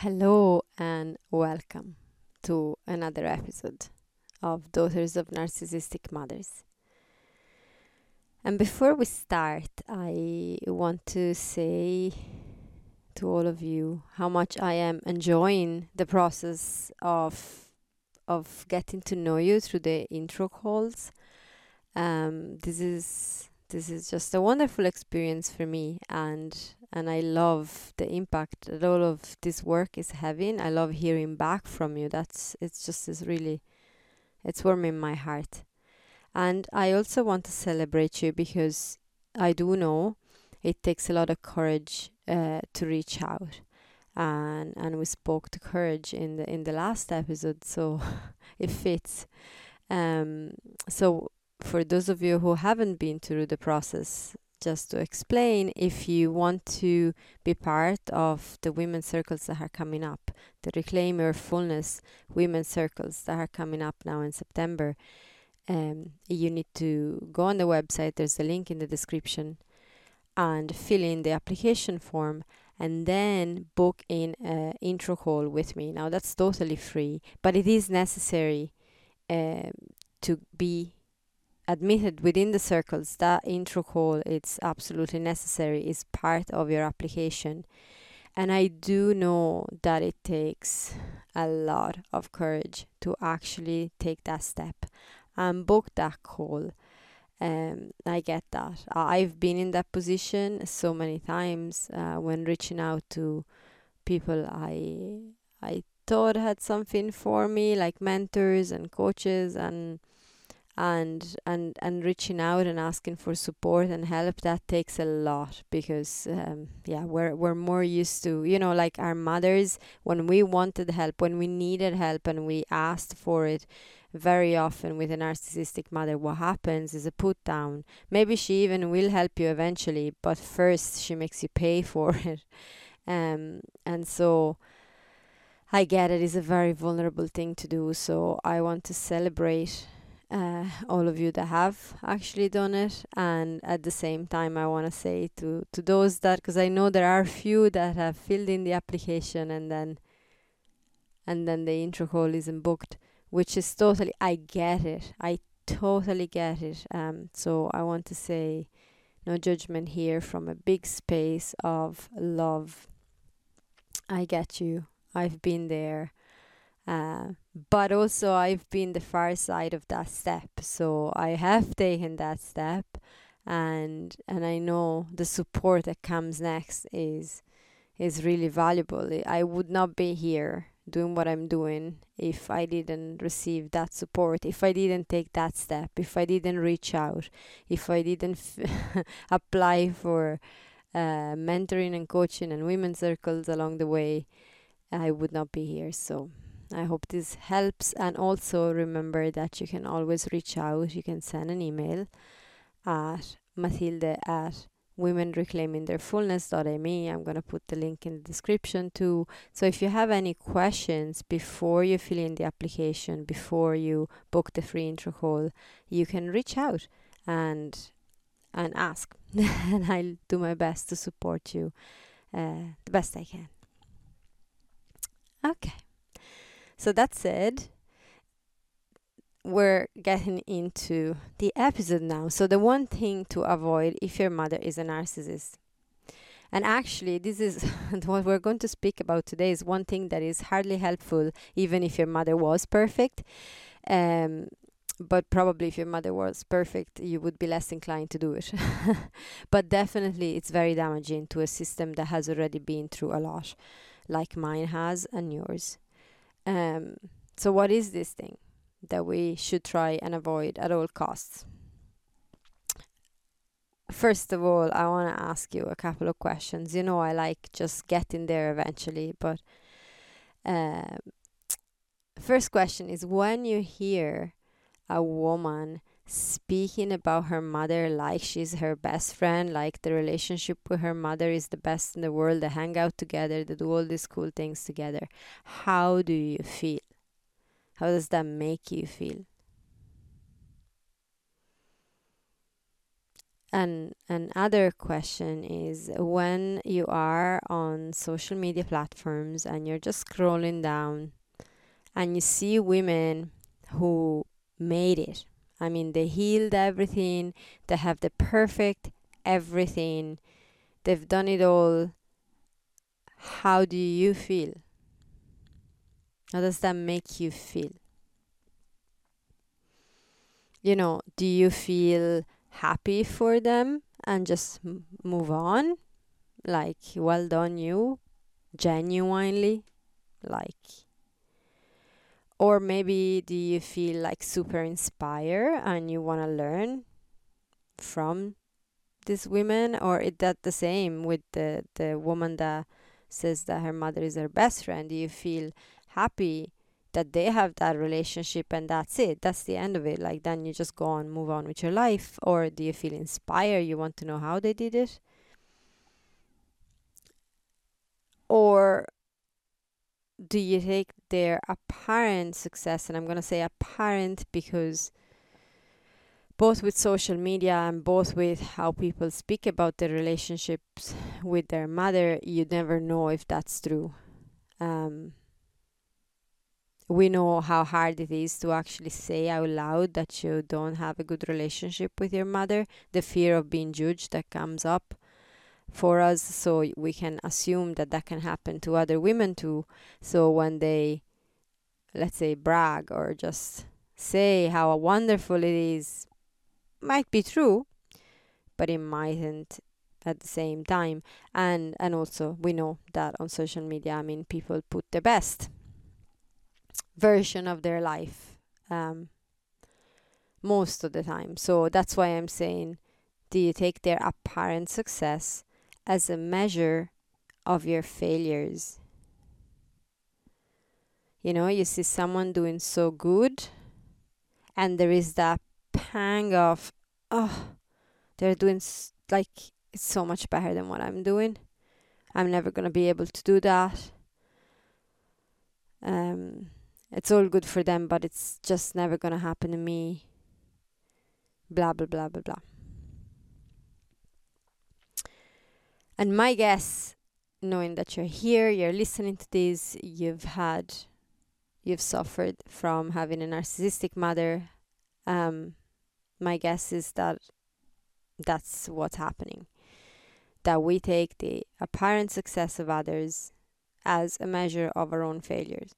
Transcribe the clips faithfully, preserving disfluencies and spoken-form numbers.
Hello and welcome to another episode of Daughters of Narcissistic Mothers. And before we start, I want to say to all of you how much I am enjoying the process of of getting to know you through the intro calls. Um, this is this is just a wonderful experience for me, and and I love the impact that all of this work is having. I love hearing back from you. That's it's just is really it's warming my heart. And I also want to celebrate you because I do know it takes a lot of courage uh, to reach out. And and we spoke to courage in the in the last episode, so it fits. Um, so for those of you who haven't been through the process, just to explain, if you want to be part of the women's circles that are coming up, the Reclaim Your Fullness women's circles that are coming up now in September, um, you need to go on the website. There's a link in the description and fill in the application form and then book in an intro call with me. Now that's totally free, but it is necessary um, to be admitted within the circles. That intro call, it's absolutely necessary, is part of your application. And I do know that it takes a lot of courage to actually take that step and book that call. Um, I get that. I've been in that position so many times uh, when reaching out to people I I thought had something for me, like mentors and coaches, and and and and reaching out and asking for support and help. That takes a lot because um, yeah, we're we're more used to, you know, like our mothers, when we wanted help, when we needed help and we asked for it. Very often with a narcissistic mother, what happens is a put down. Maybe she even will help you eventually, but first she makes you pay for it. Um, and so I get it is a very vulnerable thing to do. So I want to celebrate uh, all of you that have actually done it, and at the same time I want to say to to those that, because I know there are few that have filled in the application and then and then the intro call isn't booked, which is totally, I get it. I totally get it. Um, so I want to say no judgment here, from a big space of love. I get you. I've been there. Uh, but also I've been the far side of that step. So I have taken that step, and and I know the support that comes next is is really valuable. I would not be here doing what I'm doing if I didn't receive that support, if I didn't take that step, if I didn't reach out, if I didn't f- apply for uh, mentoring and coaching and women's circles along the way, I would not be here. So I hope this helps. And also remember that you can always reach out. You can send an email at Mathilde at women reclaiming their fullness.me. I'm going to put the link in the description too. So if you have any questions before you fill in the application, before you book the free intro call, you can reach out and and ask. And I'll do my best to support you uh, the best I can. Okay. So that said, we're getting into the episode now. So the one thing to avoid if your mother is a narcissist. And actually, this is what we're going to speak about today, is one thing that is hardly helpful, even if your mother was perfect. Um, but probably if your mother was perfect, you would be less inclined to do it. But definitely, it's very damaging to a system that has already been through a lot, like mine has and yours. Um, so what is this thing that we should try and avoid at all costs? First of all, I want to ask you a couple of questions. You know, I like just getting there eventually, but um, first question is, when you hear a woman speaking about her mother like she's her best friend, like the relationship with her mother is the best in the world, they hang out together, they do all these cool things together, how do you feel? How does that make you feel? And another question is, when you are on social media platforms and you're just scrolling down and you see women who made it. I mean, they healed everything, they have the perfect everything, they've done it all. How do you feel? How does that make you feel? You know, do you feel happy for them and just m- move on? Like, well done, you, genuinely? Like, or maybe do you feel like super inspired and you want to learn from these women? Or is that the same with the, the woman that says that her mother is her best friend? Do you feel happy that they have that relationship and that's it? That's the end of it. Like, then you just go on, move on with your life? Or do you feel inspired? You want to know how they did it? Or do you take their apparent success, and I'm going to say apparent because both with social media and both with how people speak about their relationships with their mother, you never know if that's true. Um, we know how hard it is to actually say out loud that you don't have a good relationship with your mother, the fear of being judged that comes up for us. So we can assume that that can happen to other women too. So when they, let's say, brag or just say how wonderful it is, might be true, but it mightn't at the same time. And and also we know that on social media, I mean, people put the best version of their life um, most of the time. So that's why I'm saying, do you take their apparent success as a measure of your failures? You know, you see someone doing so good and there is that pang of, oh, they're doing s- like it's so much better than what I'm doing. I'm never going to be able to do that. Um, it's all good for them, but it's just never going to happen to me. Blah, blah, blah, blah, blah. And my guess, knowing that you're here, you're listening to this, you've had, you've suffered from having a narcissistic mother. Um, my guess is that that's what's happening. That we take the apparent success of others as a measure of our own failures,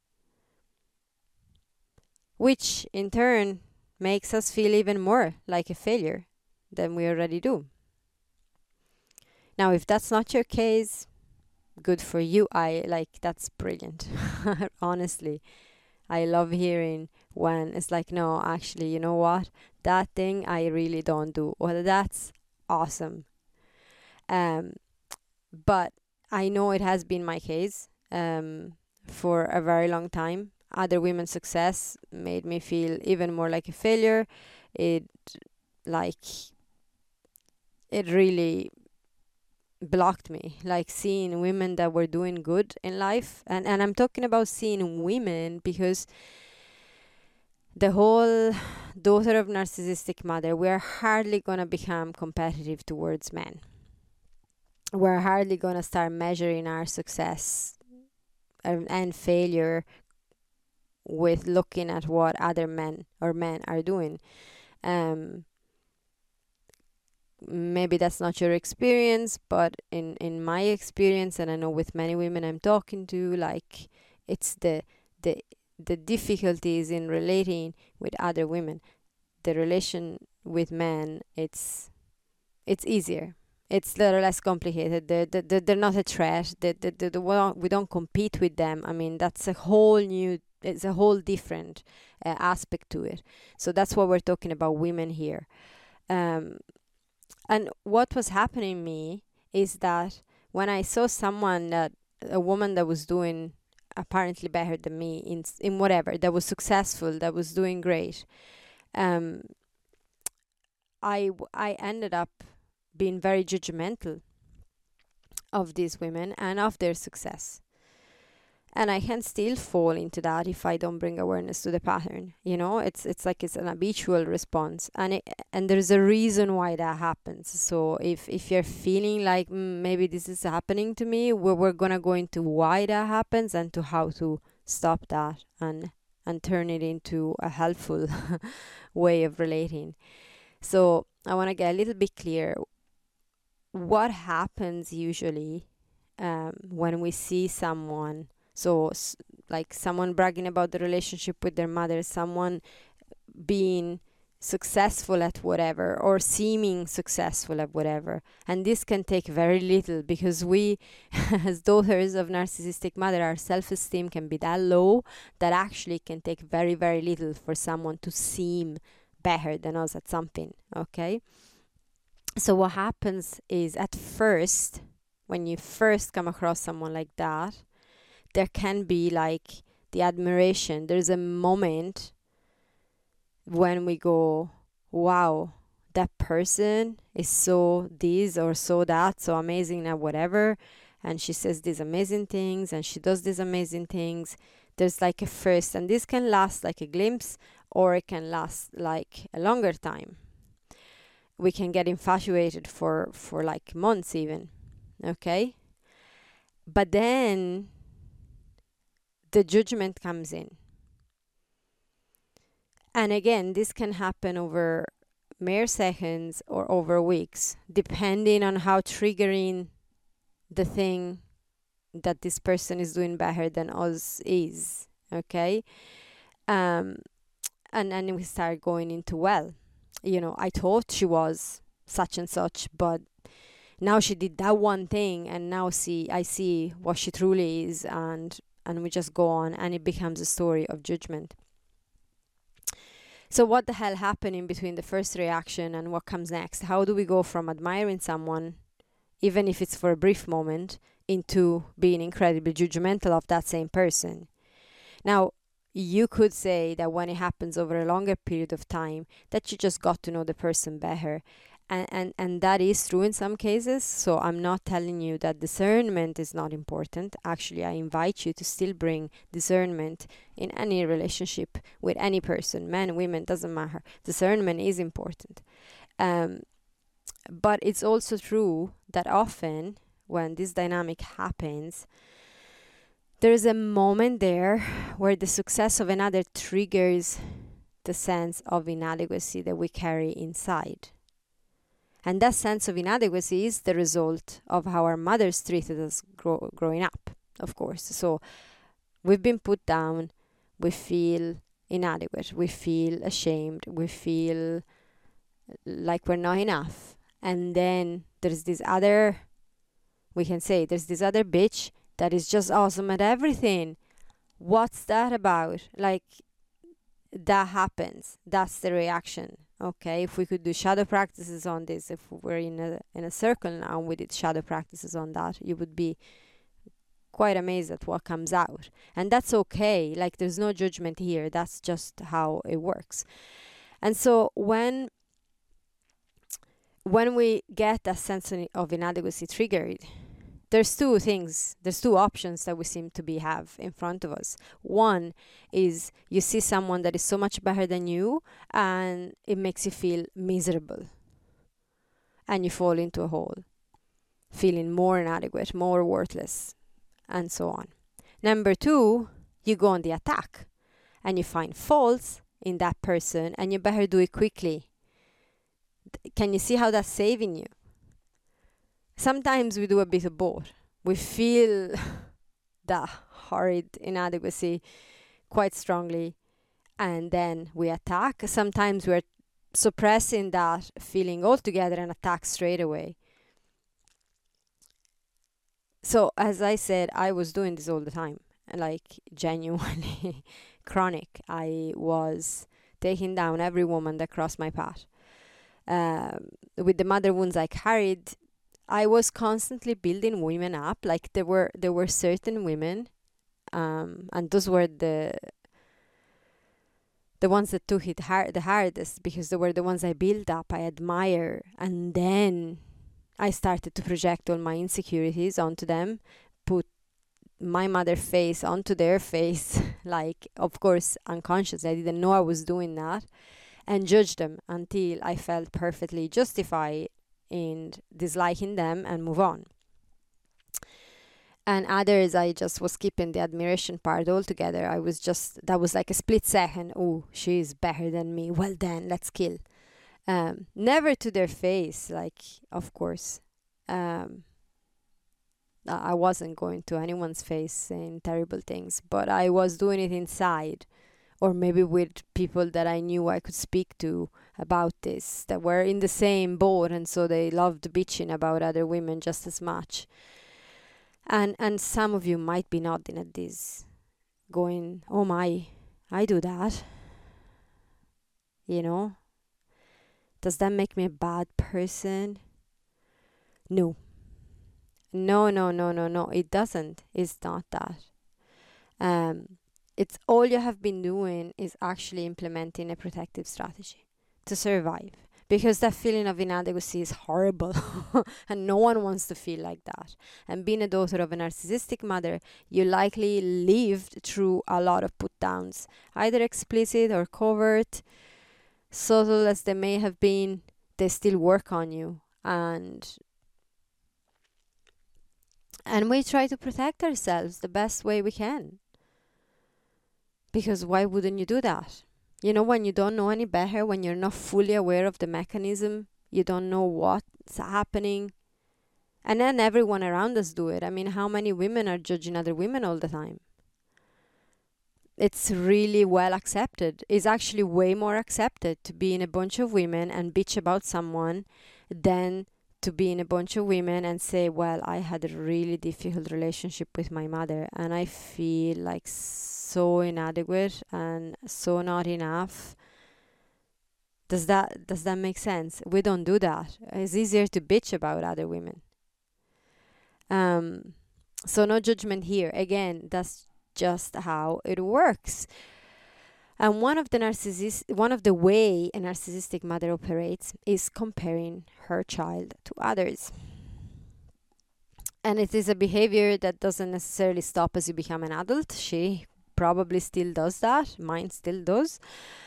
which in turn makes us feel even more like a failure than we already do. Now, if that's not your case, good for you. I like, that's brilliant. Honestly, I love hearing when it's like, no, actually, you know what? That thing I really don't do. Well, that's awesome. Um, but I know it has been my case um, for a very long time. Other women's success made me feel even more like a failure. It like it really blocked me, like seeing women that were doing good in life. And, and I'm talking about seeing women because the whole daughter of narcissistic mother, we're hardly going to become competitive towards men. We're hardly going to start measuring our success and, and failure with looking at what other men or men are doing. Um, maybe that's not your experience, but in in my experience, and I know with many women I'm talking to, like it's the the the difficulties in relating with other women. The relation with men, it's it's easier. It's a little less complicated. They're, they're, they're not a threat. They they they we don't we don't compete with them. I mean, that's a whole new, it's a whole different uh, aspect to it. So that's what we're talking about women here. Um, and what was happening to me is that when I saw someone that, a woman that was doing apparently better than me in in whatever, that was successful, that was doing great, um, I I ended up being very judgmental of these women and of their success. And I can still fall into that if I don't bring awareness to the pattern. You know, it's it's like it's an habitual response, and it, and there's a reason why that happens. So if if you're feeling like mm, maybe this is happening to me, we're, we're gonna go into why that happens and to how to stop that and and turn it into a helpful way of relating. So I want to get a little bit clear. What happens usually um, when we see someone, so s- like someone bragging about the relationship with their mother, someone being successful at whatever or seeming successful at whatever, and this can take very little, because we as daughters of narcissistic mother, our self-esteem can be that low that actually it can take very very little for someone to seem better than us at something. Okay, so what happens is, at first, when you first come across someone like that, there can be like the admiration. There's a moment when we go, wow, that person is so this or so that, so amazing at whatever, and she says these amazing things and she does these amazing things. There's like a first, and this can last like a glimpse, or it can last like a longer time. We can get infatuated for for like months even. Okay, but then the judgment comes in. And again, this can happen over mere seconds or over weeks, depending on how triggering the thing that this person is doing better than us is. Okay? Um, and then we start going into, well, you know, I thought she was such and such, but now she did that one thing, and now see I see what she truly is, and and we just go on, and it becomes a story of judgment. So what the hell happened in between the first reaction and what comes next? How do we go from admiring someone, even if it's for a brief moment, into being incredibly judgmental of that same person? Now, you could say that when it happens over a longer period of time, that you just got to know the person better. And, and, and that is true in some cases. So I'm not telling you that discernment is not important. Actually, I invite you to still bring discernment in any relationship with any person, men, women, doesn't matter. Discernment is important. Um, but it's also true that often when this dynamic happens, there's a moment there where the success of another triggers the sense of inadequacy that we carry inside. And that sense of inadequacy is the result of how our mothers treated us grow, growing up, of course. So we've been put down, we feel inadequate, we feel ashamed, we feel like we're not enough. And then there's this other, we can say, there's this other bitch that is just awesome at everything. What's that about? Like, that happens. That's the reaction. Okay, if we could do shadow practices on this, if we're in a in a circle now and we did shadow practices on that, you would be quite amazed at what comes out. And that's okay. Like, there's no judgment here. That's just how it works. And so when when we get that sense of inadequacy triggered, there's two things, there's two options that we seem to be have in front of us. One is you see someone that is so much better than you and it makes you feel miserable. And you fall into a hole, feeling more inadequate, more worthless, and so on. Number two, you go on the attack and you find faults in that person and you better do it quickly. Can you see how that's saving you? Sometimes we do a bit of both. We feel that horrid inadequacy quite strongly, and then we attack. Sometimes we're suppressing that feeling altogether and attack straight away. So, as I said, I was doing this all the time, like genuinely chronic. I was taking down every woman that crossed my path. Um, with the mother wounds I carried, I was constantly building women up. Like there were there were certain women, um, and those were the the ones that took it hard, the hardest, because they were the ones I built up, I admire, and then I started to project all my insecurities onto them, put my mother face onto their face, like, of course, unconsciously. I didn't know I was doing that, and judge them until I felt perfectly justified in disliking them and move on. And others, I just was skipping the admiration part altogether. I was just, that was like a split second. Oh, she's better than me. Well, then let's kill. Um, never to their face, like, of course. Um, I wasn't going to anyone's face saying terrible things, but I was doing it inside, or maybe with people that I knew I could speak to about this, that were in the same boat, and so they loved bitching about other women just as much. And and some of you might be nodding at this, going, oh my, I do that. You know? Does that make me a bad person? No. No, no, no, no, no. It doesn't. It's not that. Um, it's all you have been doing is actually implementing a protective strategy to survive. Because that feeling of inadequacy is horrible and no one wants to feel like that. And being a daughter of a narcissistic mother, you likely lived through a lot of put downs, either explicit or covert, subtle as they may have been. They still work on you, and and we try to protect ourselves the best way we can. Because why wouldn't you do that? You know, when you don't know any better, when you're not fully aware of the mechanism, you don't know what's happening. And then everyone around us do it. I mean, how many women are judging other women all the time? It's really well accepted. It's actually way more accepted to be in a bunch of women and bitch about someone than to be in a bunch of women and say, well, I had a really difficult relationship with my mother and I feel like so inadequate and so not enough. Does that does that make sense? We don't do that. It's easier to bitch about other women. Um, so no judgment here. Again, that's just how it works. And one of the narcissist, one of the way a narcissistic mother operates is comparing her child to others. And it is a behavior that doesn't necessarily stop as you become an adult. She probably still does that. Mine still does.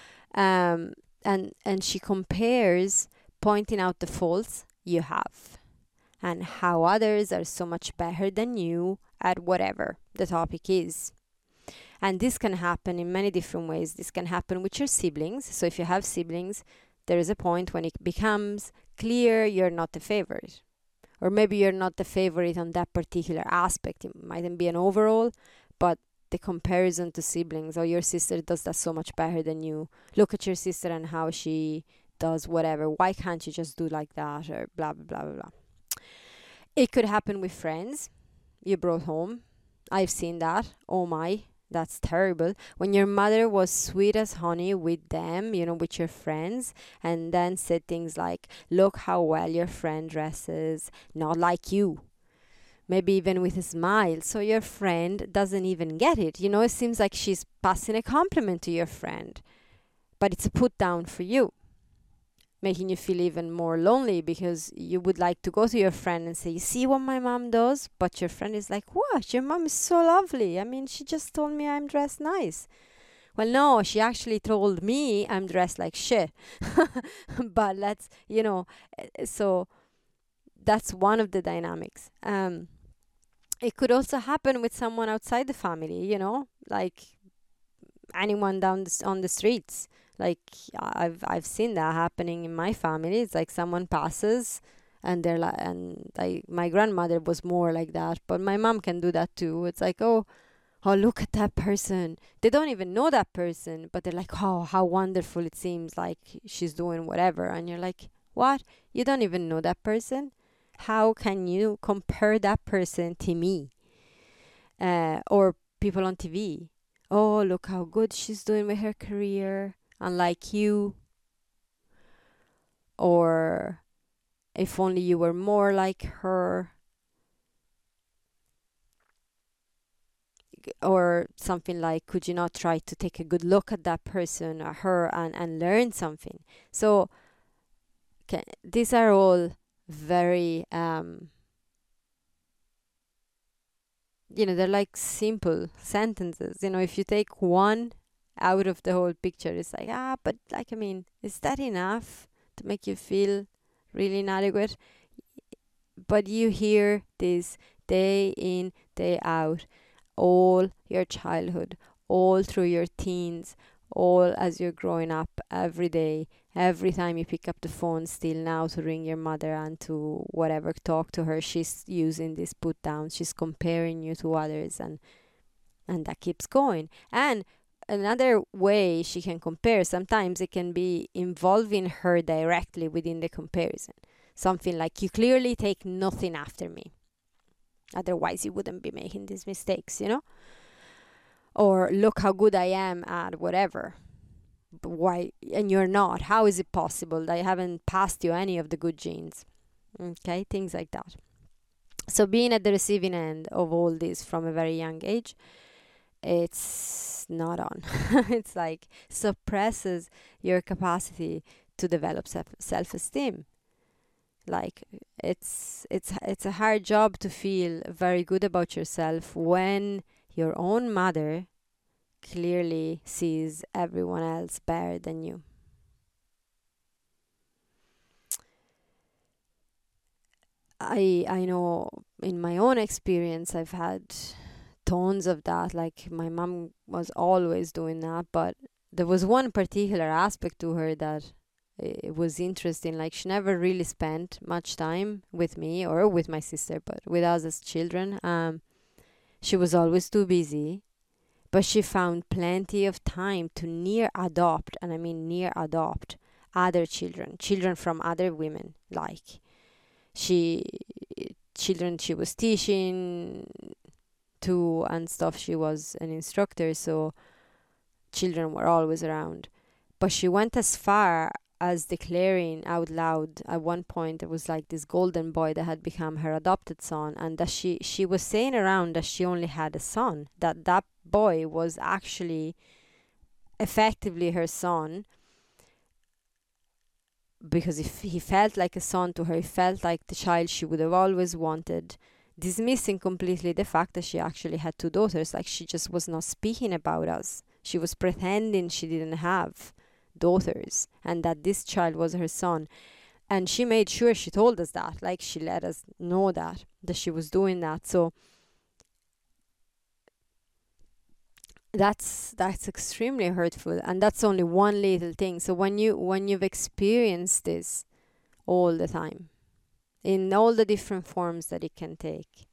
Um, and and she compares, pointing out the faults you have and how others are so much better than you at whatever the topic is. And this can happen in many different ways. This can happen with your siblings. So if you have siblings, there is a point when it becomes clear you're not the favorite. Or maybe you're not the favorite on that particular aspect. It mightn't be an overall, but the comparison to siblings, or your sister does that so much better than you. Look at your sister and how she does whatever. Why can't you just do like that? Or blah, blah, blah, blah, blah. It could happen with friends you brought home. I've seen that. Oh my. That's terrible. When your mother was sweet as honey with them, you know, with your friends, and then said things like, look how well your friend dresses, not like you. Maybe even with a smile. So your friend doesn't even get it. You know, it seems like she's passing a compliment to your friend, but it's a put down for you, making you feel even more lonely because you would like to go to your friend and say, you see what my mom does? But your friend is like, what? Your mom is so lovely. I mean, she just told me I'm dressed nice. Well, no, she actually told me I'm dressed like shit. But let's, you know, so that's one of the dynamics. Um, it could also happen with someone outside the family, you know, like anyone down the, on the streets. Like I've I've seen that happening in my family. It's like someone passes and they're like, and like my grandmother was more like that, but my mom can do that too. It's like, oh, oh, look at that person. They don't even know that person, but they're like, oh, how wonderful it seems like she's doing whatever. And you're like, what? You don't even know that person? How can you compare that person to me? Uh, or people on T V. Oh, look how good she's doing with her career. Unlike you. Or if only you were more like her. Or something like, could you not try to take a good look at that person or her and, and learn something? So okay, these are all very um, you know, they're like simple sentences. You know, if you take one out of the whole picture, it's like, ah, but like, I mean, is that enough to make you feel really inadequate? But you hear this day in, day out, all your childhood, all through your teens, all as you're growing up, every day, every time you pick up the phone still now to ring your mother and to whatever, talk to her, she's using this put down, she's comparing you to others, and and that keeps going. And another way she can compare, sometimes it can be involving her directly within the comparison. Something like, you clearly take nothing after me, otherwise you wouldn't be making these mistakes, you know? Or, look how good I am at whatever. But why? And you're not. How is it possible that I haven't passed you any of the good genes? Okay, things like that. So being at the receiving end of all this from a very young age, it's not on. It's like suppresses your capacity to develop self self-esteem. Like, it's it's it's a hard job to feel very good about yourself when your own mother clearly sees everyone else better than you. I I know in my own experience I've had tons of that. Like, my mom was always doing that, but there was one particular aspect to her that it was interesting. Like, she never really spent much time with me or with my sister, but with us as children. Um, she was always too busy, but she found plenty of time to near adopt, and I mean near adopt, other children, children from other women. Like, she, children she was teaching to and stuff. She was an instructor, so children were always around. But she went as far as declaring out loud at one point, it was like this golden boy that had become her adopted son, and that she she was saying around that she only had a son, that that boy was actually effectively her son, because if he felt like a son to her, he felt like the child she would have always wanted, dismissing completely the fact that she actually had two daughters. Like, she just was not speaking about us. She was pretending she didn't have daughters and that this child was her son. And she made sure she told us that. Like, she let us know that, that she was doing that. So that's that's extremely hurtful, and that's only one little thing. So when you when you've experienced this all the time, in all the different forms that it can take,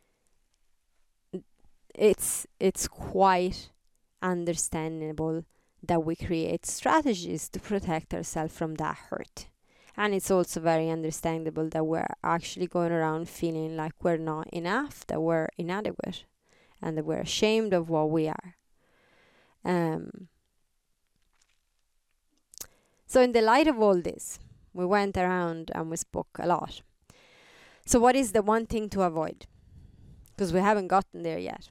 it's it's quite understandable that we create strategies to protect ourselves from that hurt. And it's also very understandable that we're actually going around feeling like we're not enough, that we're inadequate, and that we're ashamed of what we are. Um, so in the light of all this, we went around and we spoke a lot. So what is the one thing to avoid? Because we haven't gotten there yet.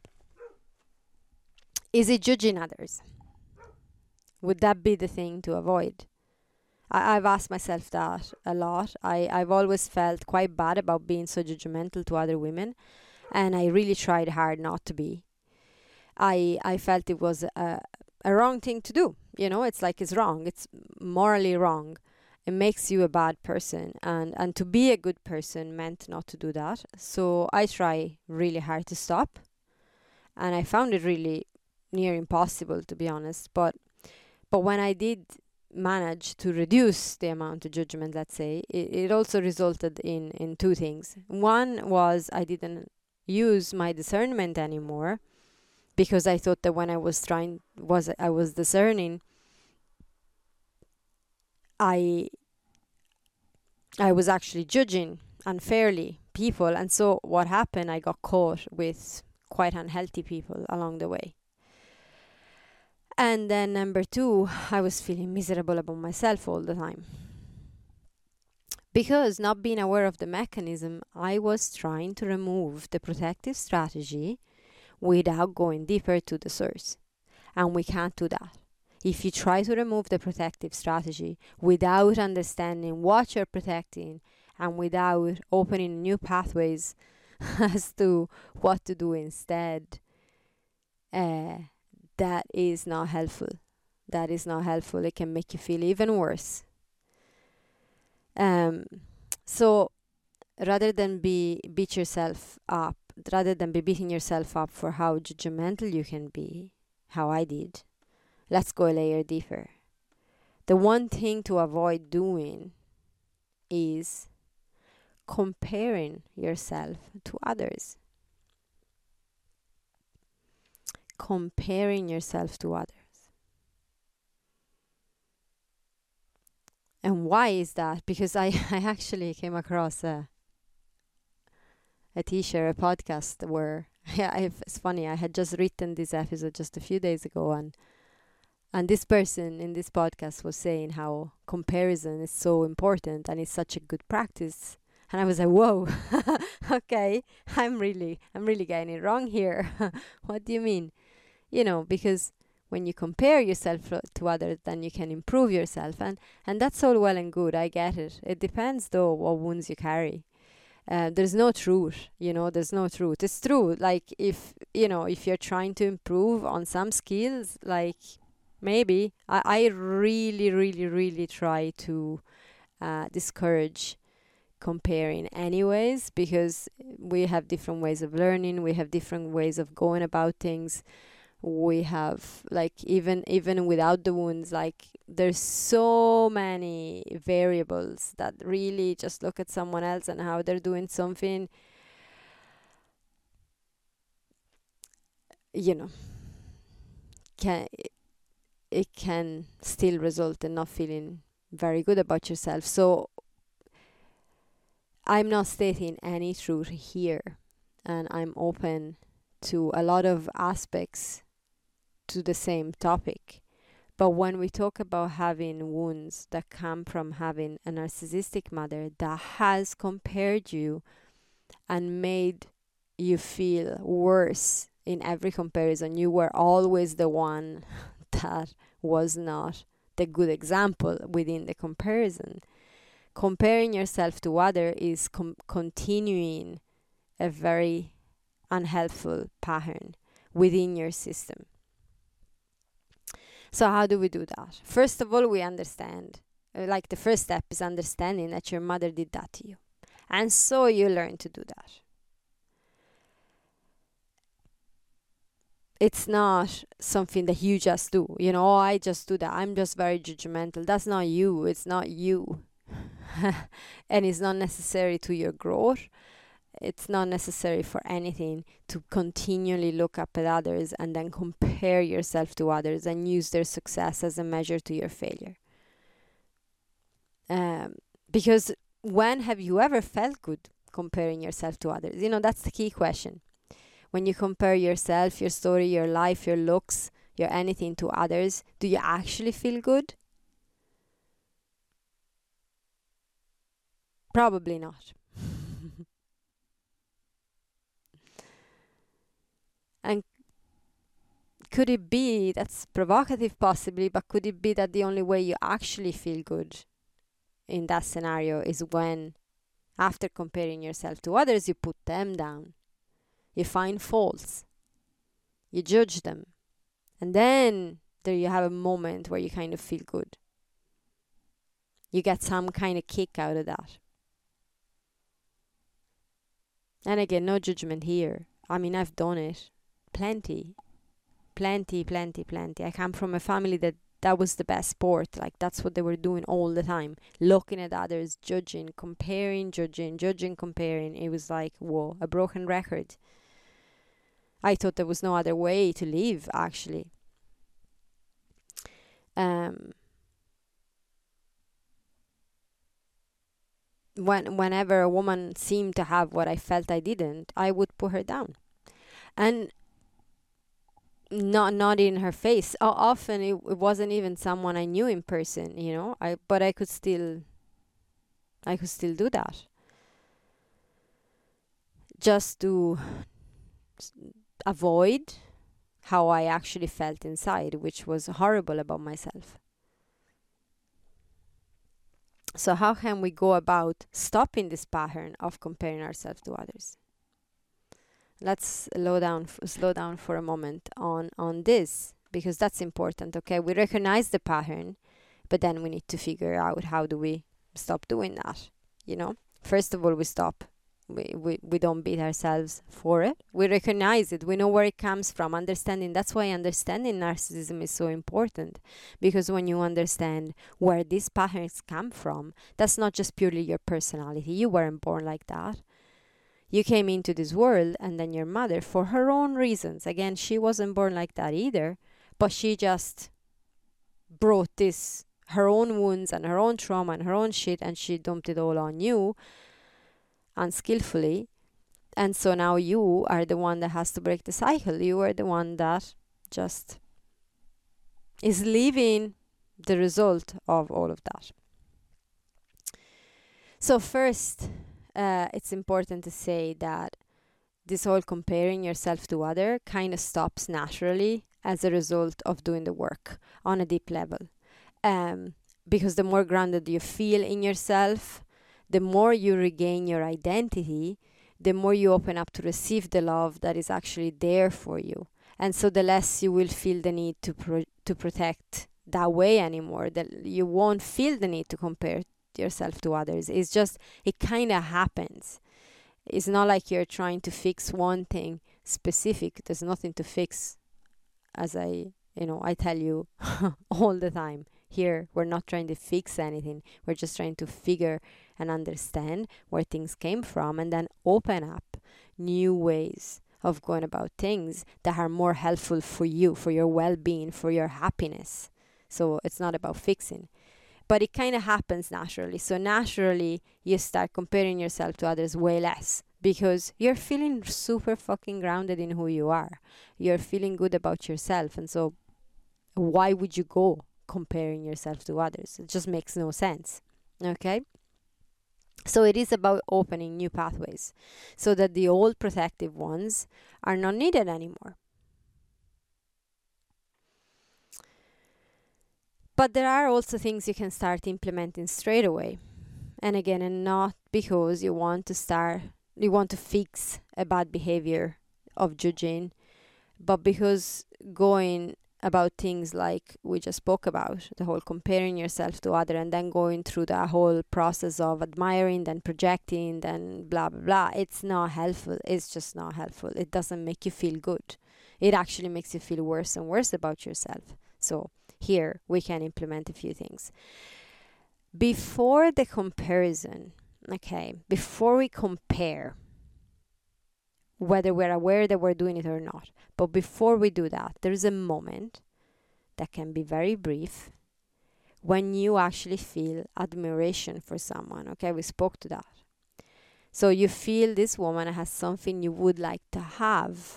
Is it judging others? Would that be the thing to avoid? I, I've asked myself that a lot. I, I've always felt quite bad about being so judgmental to other women, and I really tried hard not to be. I I felt it was a, a wrong thing to do. You know, it's like it's wrong. It's morally wrong. It makes you a bad person, and, and to be a good person meant not to do that. So I try really hard to stop, and I found it really near impossible, to be honest. But but when I did manage to reduce the amount of judgment, let's say, it, it also resulted in, in two things. One was I didn't use my discernment anymore, because I thought that when I was trying, was I was discerning, I I was actually judging unfairly people. And so what happened, I got caught with quite unhealthy people along the way. And then number two, I was feeling miserable about myself all the time. Because not being aware of the mechanism, I was trying to remove the protective strategy without going deeper to the source. And we can't do that. If you try to remove the protective strategy without understanding what you're protecting and without opening new pathways as to what to do instead, uh, that is not helpful. That is not helpful. It can make you feel even worse. Um, so rather than be beat yourself up, rather than be beating yourself up for how judgmental you can be, how I did, let's go a layer deeper. The one thing to avoid doing is comparing yourself to others. Comparing yourself to others. And why is that? Because I, I actually came across a a t-shirt, a podcast where, yeah, I've, it's funny, I had just written this episode just a few days ago, and and this person in this podcast was saying how comparison is so important and it's such a good practice. And I was like, whoa, okay, I'm really, I'm really getting it wrong here. What do you mean? You know, because when you compare yourself to others, then you can improve yourself. And, and that's all well and good. I get it. It depends, though, what wounds you carry. Uh, there's no truth, you know, there's no truth. It's true. Like, if, you know, if you're trying to improve on some skills, like, maybe. I, I really, really, really try to uh, discourage comparing anyways, because we have different ways of learning, we have different ways of going about things. We have, like, even even without the wounds, like, there's so many variables that really just look at someone else and how they're doing something, you know, can it can still result in not feeling very good about yourself. So I'm not stating any truth here, and I'm open to a lot of aspects to the same topic. But when we talk about having wounds that come from having a narcissistic mother that has compared you and made you feel worse in every comparison, you were always the one that was not the good example within the comparison. Comparing yourself to other is com- continuing a very unhelpful pattern within your system. So how do we do that? First of all, we understand. Uh, like, the first step is understanding that your mother did that to you. And so you learn to do that. It's not something that you just do. You know, oh, I just do that. I'm just very judgmental. That's not you. It's not you. And it's not necessary to your growth. It's not necessary for anything to continually look up at others and then compare yourself to others and use their success as a measure to your failure. Um, because when have you ever felt good comparing yourself to others? You know, that's the key question. When you compare yourself, your story, your life, your looks, your anything to others, do you actually feel good? Probably not. And could it be, that's provocative possibly, but could it be that the only way you actually feel good in that scenario is when, after comparing yourself to others, you put them down, you find faults, you judge them, and then there you have a moment where you kind of feel good. You get some kind of kick out of that. And again, no judgment here. I mean, I've done it. Plenty. Plenty, plenty, plenty. I come from a family that that was the best sport. Like, that's what they were doing all the time. Looking at others, judging, comparing, judging, judging, comparing. It was like, whoa, a broken record. I thought there was no other way to live, actually. Um, when Whenever a woman seemed to have what I felt I didn't, I would put her down. And not not in her face. O- often it, it wasn't even someone I knew in person, you know. I but I could still I could still do that. Just to s- avoid how I actually felt inside, which was horrible about myself. So how can we go about stopping this pattern of comparing ourselves to others? let's slow down f- slow down for a moment on on this, because that's important. Okay, we recognize the pattern, but then we need to figure out how do we stop doing that. You know, first of all, we stop. We, we, we don't beat ourselves for it. We recognize it. We know where it comes from. Understanding. That's why understanding narcissism is so important. Because when you understand where these patterns come from, that's not just purely your personality. You weren't born like that. You came into this world, and then your mother, for her own reasons, again, she wasn't born like that either, but she just brought this, her own wounds and her own trauma and her own shit, and she dumped it all on you unskillfully. And so now you are the one that has to break the cycle. You are the one that just is living the result of all of that. So first, uh, it's important to say that this whole comparing yourself to other kind of stops naturally as a result of doing the work on a deep level. Um, because the more grounded you feel in yourself, the more you regain your identity, the more you open up to receive the love that is actually there for you. And so the less you will feel the need to pro- to protect that way anymore. That you won't feel the need to compare yourself to others. It's just, it kind of happens. It's not like you're trying to fix one thing specific. There's nothing to fix. As I, you know, I tell you all the time. Here, we're not trying to fix anything. We're just trying to figure and understand where things came from, and then open up new ways of going about things that are more helpful for you, for your well-being, for your happiness. So it's not about fixing. But it kind of happens naturally. So naturally, you start comparing yourself to others way less, because you're feeling super fucking grounded in who you are. You're feeling good about yourself. And so why would you go comparing yourself to others? It just makes no sense. Okay? So it is about opening new pathways so that the old protective ones are not needed anymore. But there are also things you can start implementing straight away. And again, and not because you want to start, you want to fix a bad behavior of judging, but because going about things like we just spoke about, the whole comparing yourself to other, and then going through the whole process of admiring, then projecting, then blah, blah, blah. It's not helpful. It's just not helpful. It doesn't make you feel good. It actually makes you feel worse and worse about yourself. So here we can implement a few things. Before the comparison, okay, before we compare, whether we're aware that we're doing it or not, but before we do that, there's a moment that can be very brief when you actually feel admiration for someone. Okay, we spoke to that. So you feel this woman has something you would like to have.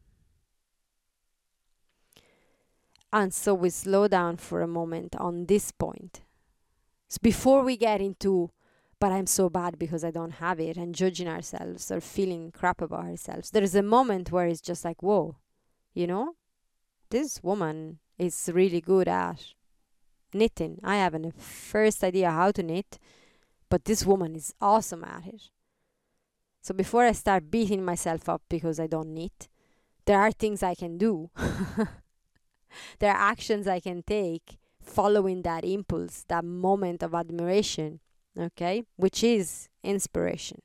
And so we slow down for a moment on this point. So before we get into, but I'm so bad because I don't have it, and judging ourselves or feeling crap about ourselves, there's a moment where it's just like, whoa, you know, this woman is really good at knitting. I haven't the first idea how to knit, but this woman is awesome at it. So before I start beating myself up because I don't knit, there are things I can do. There are actions I can take following that impulse, that moment of admiration, okay, which is inspiration.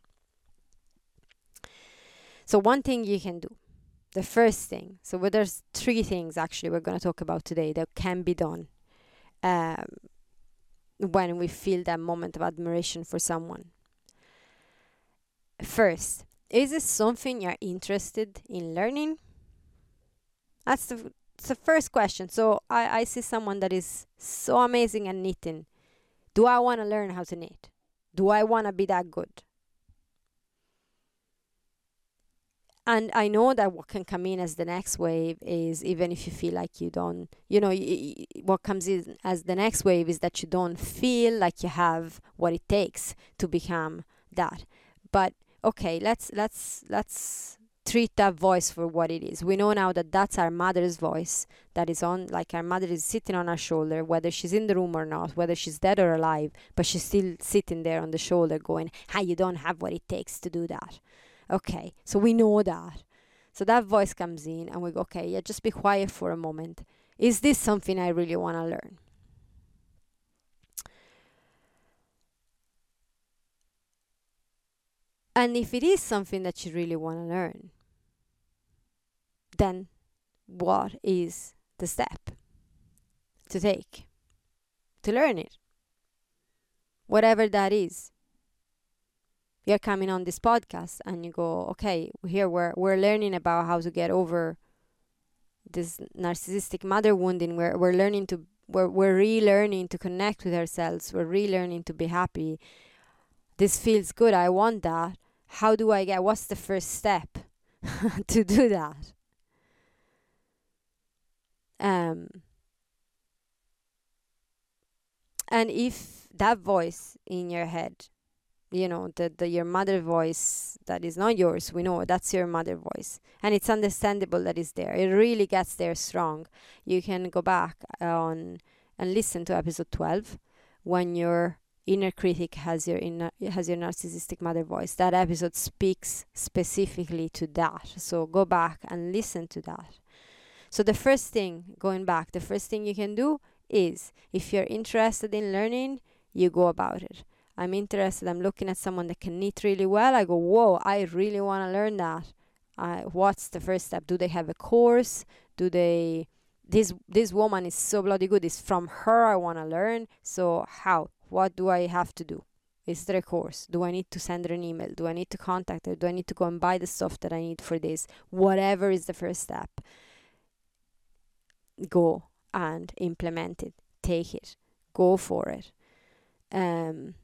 So one thing you can do, the first thing, so well, there's three things actually we're going to talk about today that can be done um, when we feel that moment of admiration for someone. First, is it something you're interested in learning? That's the, that's the first question. So I, I see someone that is so amazing at knitting. Do I want to learn how to knit? Do I want to be that good? And I know that what can come in as the next wave is, even if you feel like you don't, you know, y- y- what comes in as the next wave is that you don't feel like you have what it takes to become that. But okay, let's let's let's treat that voice for what it is. We know now that that's our mother's voice that is on, like our mother is sitting on our shoulder, whether she's in the room or not, whether she's dead or alive, but she's still sitting there on the shoulder going, "Hi, you don't have what it takes to do that." Okay, so we know that. So that voice comes in and we go, okay, yeah, just be quiet for a moment. Is this something I really want to learn? And if it is something that you really want to learn, then what is the step to take to learn it? Whatever that is. You're coming on this podcast and you go, okay, here we're we're learning about how to get over this narcissistic mother wounding. We're we're learning to we're we're relearning to connect with ourselves. We're relearning to be happy. This feels good. I want that. How do I get? What's the first step to do that? Um, and if that voice in your head, you know, the, the your mother voice that is not yours, we know that's your mother voice, and it's understandable that it's there. It really gets there strong. You can go back on and listen to episode twelve when your inner critic has your inner has your narcissistic mother voice. That episode speaks specifically to that. So go back and listen to that. So the first thing, going back, the first thing you can do is, if you're interested in learning, you go about it. I'm interested, I'm looking at someone that can knit really well. I go, whoa, I really want to learn that. Uh, what's the first step? Do they have a course? Do they, this this woman is so bloody good. It's from her I want to learn. So how? What do I have to do? Is there a course? Do I need to send her an email? Do I need to contact her? Do I need to go and buy the stuff that I need for this? Whatever is the first step, go and implement it. Take it. Go for it. Um,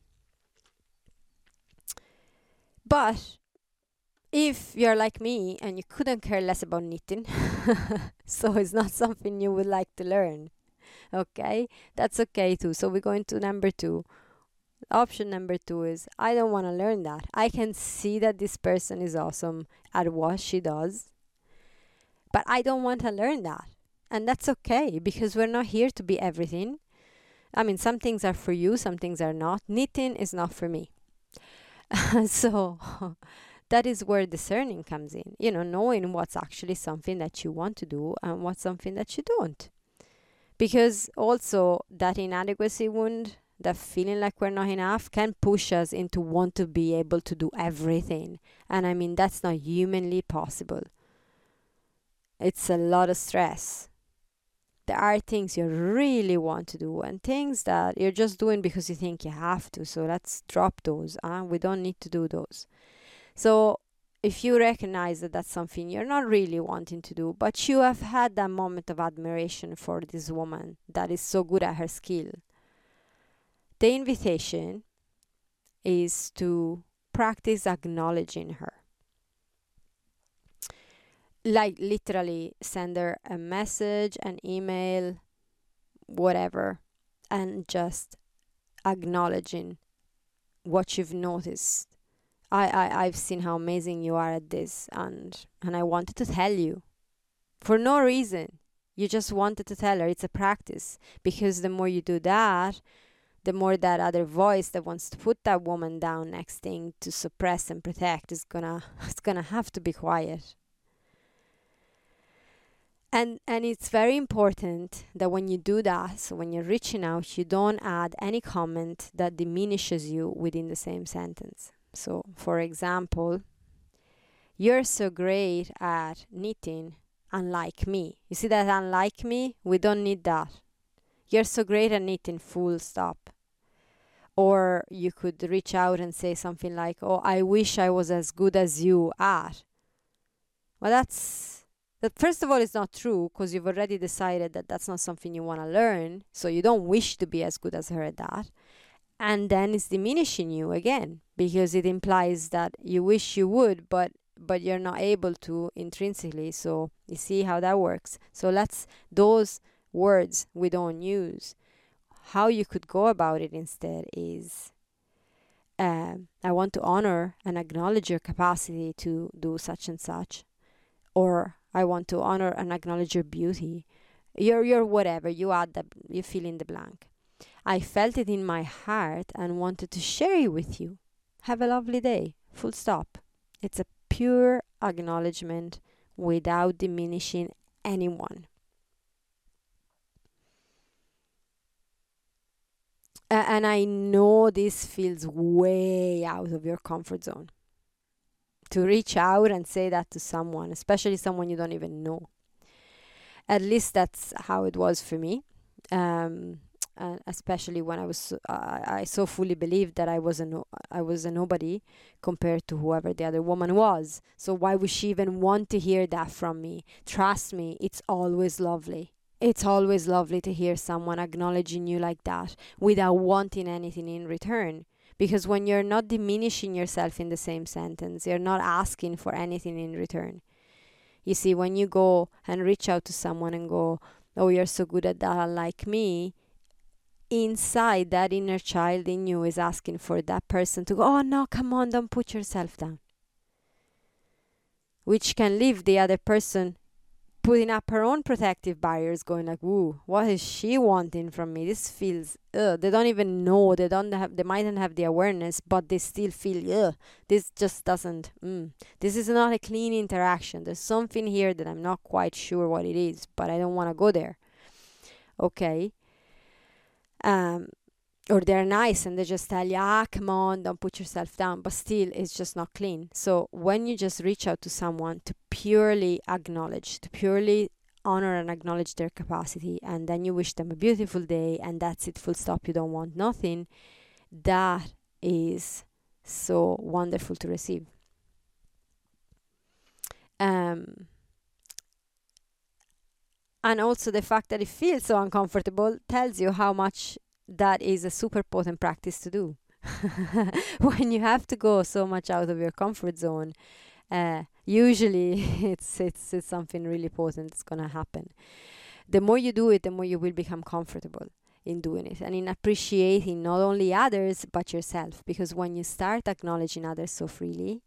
but if you're like me and you couldn't care less about knitting, so it's not something you would like to learn, okay, that's okay too. So we're going to number two. Option number two is, I don't want to learn that. I can see that this person is awesome at what she does, but I don't want to learn that. And that's okay, because we're not here to be everything. I mean, some things are for you, some things are not. Knitting is not for me. So that is where discerning comes in. You know, knowing what's actually something that you want to do and what's something that you don't. Because also that inadequacy wound, that feeling like we're not enough, can push us into want to be able to do everything. And I mean, that's not humanly possible. It's a lot of stress. There are things you really want to do and things that you're just doing because you think you have to. So let's drop those. Huh? We don't need to do those. So if you recognize that that's something you're not really wanting to do, but you have had that moment of admiration for this woman that is so good at her skill, the invitation is to practice acknowledging her. Like literally send her a message, an email, whatever, and just acknowledging what you've noticed. I, I, I've seen how amazing you are at this, and, and I wanted to tell you. For no reason. You just wanted to tell her. It's a practice. Because the more you do that, the more that other voice that wants to put that woman down, next thing to suppress and protect, is gonna it's gonna have to be quiet. And and it's very important that when you do that, so when you're reaching out, you don't add any comment that diminishes you within the same sentence. So, for example, you're so great at knitting, unlike me. You see that unlike me? We don't need that. You're so great at knitting, full stop. Or you could reach out and say something like, oh, I wish I was as good as you at. Well, that's... That first of all, it's not true, because you've already decided that that's not something you want to learn. So you don't wish to be as good as her at that. And then it's diminishing you again, because it implies that you wish you would, but but you're not able to intrinsically. So you see how that works. So let's, those words we don't use. How you could go about it instead is, uh, I want to honor and acknowledge your capacity to do such and such. Or I want to honor and acknowledge your beauty. Your your whatever, you add the, you fill in the blank. I felt it in my heart and wanted to share it with you. Have a lovely day. Full stop. It's a pure acknowledgement without diminishing anyone. Uh, and I know this feels way out of your comfort zone to reach out and say that to someone, especially someone you don't even know. At least that's how it was for me. Um, uh, especially when I was, so, uh, I so fully believed that I was a no, I was a nobody compared to whoever the other woman was. So why would she even want to hear that from me? Trust me, it's always lovely. It's always lovely to hear someone acknowledging you like that without wanting anything in return. Because when you're not diminishing yourself in the same sentence, you're not asking for anything in return. You see, when you go and reach out to someone and go, oh, you're so good at that, like me, inside that inner child in you is asking for that person to go, oh, no, come on, don't put yourself down. Which can leave the other person putting up her own protective barriers, going like, "Ooh, what is she wanting from me? This feels ugh." They don't even know. They don't have. They mightn't have the awareness, but they still feel ugh. This just doesn't. Mm. This is not a clean interaction. There's something here that I'm not quite sure what it is, but I don't want to go there. Okay. Um, or they're nice and they just tell you, ah, come on, don't put yourself down, but still it's just not clean. So when you just reach out to someone to purely acknowledge, to purely honor and acknowledge their capacity, and then you wish them a beautiful day and that's it, full stop, you don't want nothing, that is so wonderful to receive. Um, and also the fact that it feels so uncomfortable tells you how much that is a super potent practice to do. When you have to go so much out of your comfort zone, uh, usually it's it's it's something really potent that's gonna happen. The more you do it, the more you will become comfortable in doing it and in appreciating not only others but yourself. Because when you start acknowledging others so freely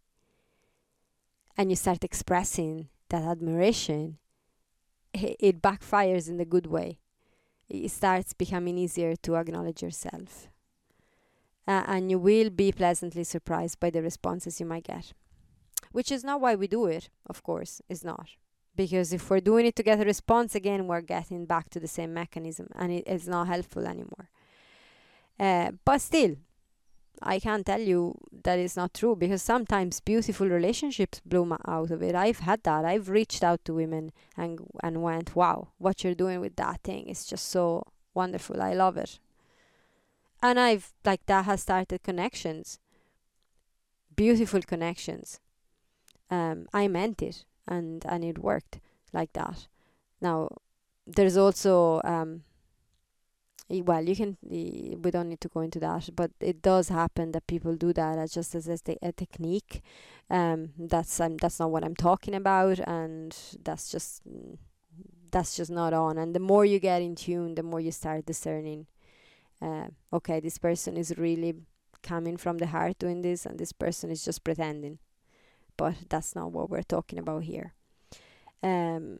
and you start expressing that admiration, it, it backfires in the good way. It starts becoming easier to acknowledge yourself. Uh, and you will be pleasantly surprised by the responses you might get. Which is not why we do it, of course, it's not. Because if we're doing it to get a response, again, we're getting back to the same mechanism and it, it's not helpful anymore. Uh, but still, I can't tell you that it's not true, because sometimes beautiful relationships bloom out of it. I've had that. I've reached out to women and and went, wow, what you're doing with that thing is just so wonderful. I love it. And I've, like, that has started connections, beautiful connections. Um, I meant it, and, and it worked like that. Now, there's also... Um, well, you can, we don't need to go into that, but it does happen that people do that as just as a, a technique. Um, that's um, that's not what I'm talking about, and that's just that's just not on. And the more you get in tune, the more you start discerning. Uh, okay, this person is really coming from the heart doing this, and this person is just pretending. But that's not what we're talking about here. Um.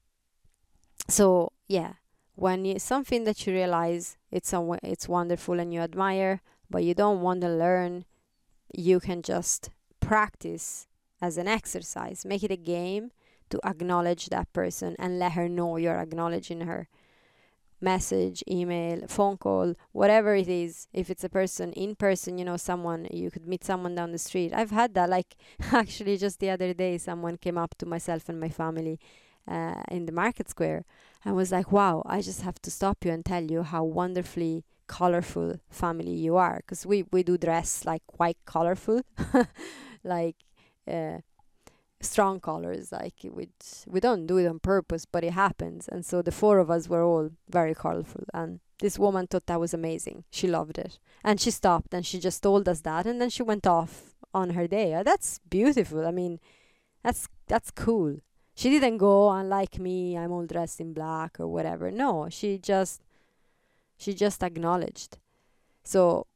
So yeah. When you, something that you realize it's a, it's wonderful and you admire, but you don't want to learn, you can just practice as an exercise. Make it a game to acknowledge that person and let her know you're acknowledging her. Message, email, phone call, whatever it is. If it's a person in person, you know, someone, you could meet someone down the street. I've had that. Like, actually, just the other day, someone came up to myself and my family uh, in the market square. I was like, wow, I just have to stop you and tell you how wonderfully colorful family you are. Because we, we do dress like quite colorful, like uh, strong colors. Like we, we don't do it on purpose, but it happens. And so the four of us were all very colorful. And this woman thought that was amazing. She loved it. And she stopped and she just told us that. And then she went off on her day. Uh, that's beautiful. I mean, that's that's cool. She didn't go and, like me, I'm all dressed in black or whatever. No, she just she just acknowledged. So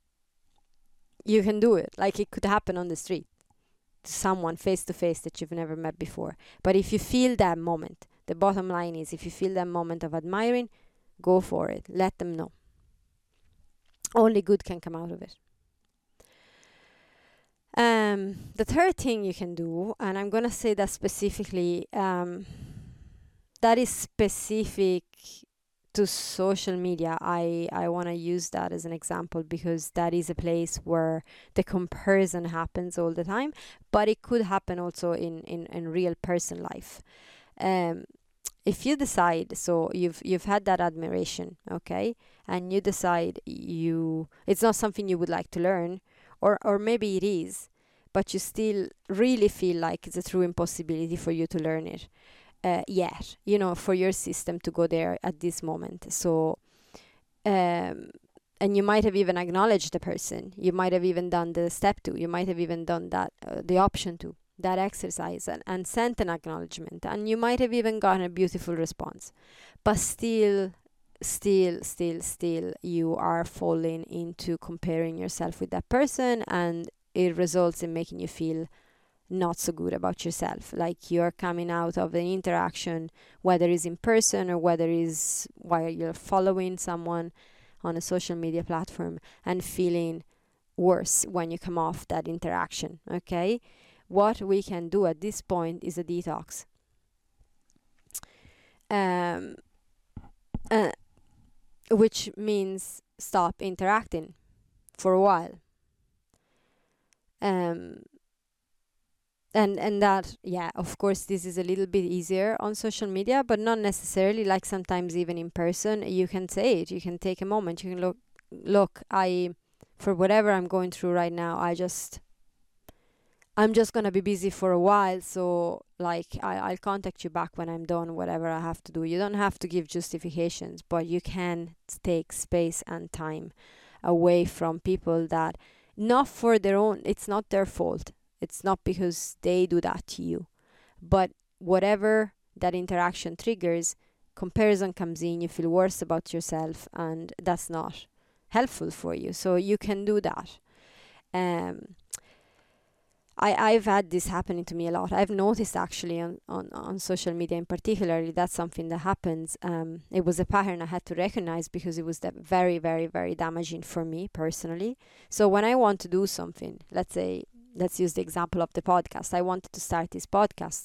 you can do it. Like, it could happen on the street to someone face to face that you've never met before. But if you feel that moment, the bottom line is, if you feel that moment of admiring, go for it. Let them know. Only good can come out of it. Um, the third thing you can do, and I'm gonna say that specifically, um, that is specific to social media. I I want to use that as an example because that is a place where the comparison happens all the time, but it could happen also in in in real person life. Um, if you decide, so you've you've had that admiration, okay, and you decide you it's not something you would like to learn, or or maybe it is, but you still really feel like it's a true impossibility for you to learn it, uh, yet, you know, for your system to go there at this moment. So um and you might have even acknowledged the person, you might have even done the step two, you might have even done that, uh, the option two, that exercise, and, and sent an acknowledgement, and you might have even gotten a beautiful response, but still still still still you are falling into comparing yourself with that person, and it results in making you feel not so good about yourself, like you're coming out of an interaction, whether it's in person or whether it's while you're following someone on a social media platform, and feeling worse when you come off that interaction. Okay, what we can do at this point is a detox, um, uh, which means stop interacting for a while. Um, and and that, yeah, of course this is a little bit easier on social media, but not necessarily. Like sometimes even in person you can say it, you can take a moment, you can look look I for whatever I'm going through right now, I just I'm just gonna be busy for a while, so like I, I'll contact you back when I'm done whatever I have to do. You don't have to give justifications, but you can take space and time away from people that, not for their own, it's not their fault, it's not because they do that to you, but whatever that interaction triggers, comparison comes in, you feel worse about yourself, and that's not helpful for you. So you can do that. um I, I've had this happening to me a lot. I've noticed actually on, on, on social media in particular, that's something that happens. Um, it was a pattern I had to recognize because it was that very, very, very damaging for me personally. So when I want to do something, let's say, let's use the example of the podcast. I wanted to start this podcast.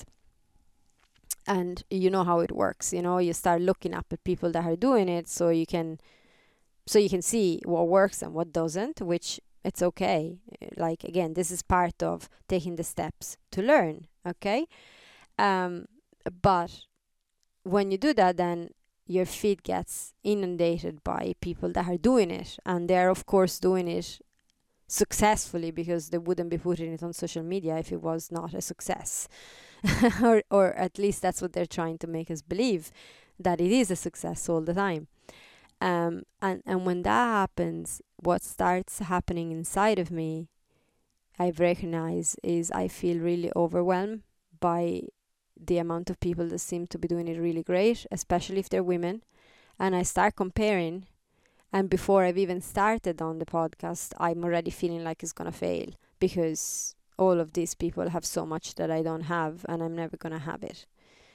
And you know how it works, you know, you start looking up at people that are doing it, so you can so you can see what works and what doesn't, which it's okay. Like again, this is part of taking the steps to learn, okay? Um, but when you do that, then your feed gets inundated by people that are doing it, and they're of course doing it successfully because they wouldn't be putting it on social media if it was not a success. or or at least that's what they're trying to make us believe, that it is a success all the time. Um, and, and when that happens, what starts happening inside of me, I've recognized, is I feel really overwhelmed by the amount of people that seem to be doing it really great, especially if they're women. And I start comparing. And before I've even started on the podcast, I'm already feeling like it's going to fail because all of these people have so much that I don't have, and I'm never going to have it.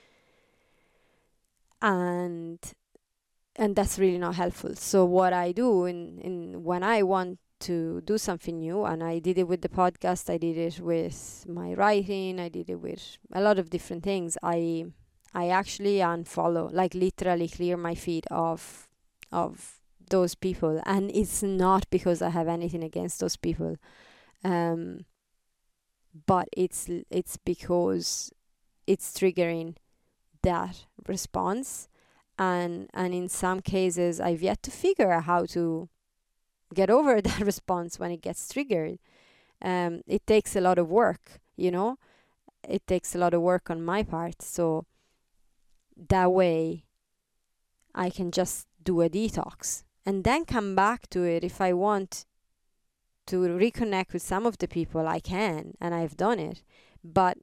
And and that's really not helpful. So what I do in, in when I want to do something new, and I did it with the podcast, I did it with my writing, I did it with a lot of different things, I I actually unfollow, like literally clear my feed of of those people. And it's not because I have anything against those people, um but it's it's because it's triggering that response. And and in some cases I've yet to figure out how to get over that response when it gets triggered. Um, it takes a lot of work, you know. It takes a lot of work on my part. So that way I can just do a detox and then come back to it. If I want to reconnect with some of the people, I can, and I've done it. But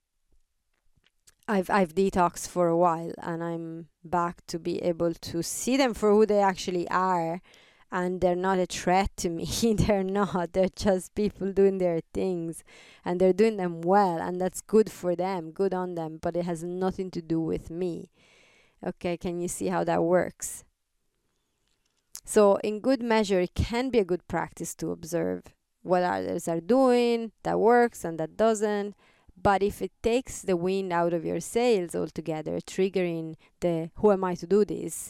I've I've detoxed for a while, and I'm back to be able to see them for who they actually are, and they're not a threat to me. They're not. They're just people doing their things, and they're doing them well, and that's good for them, good on them. But it has nothing to do with me. Okay, can you see how that works? So, in good measure, it can be a good practice to observe what others are doing that works and that doesn't. But if it takes the wind out of your sails altogether, triggering the who am I to do this?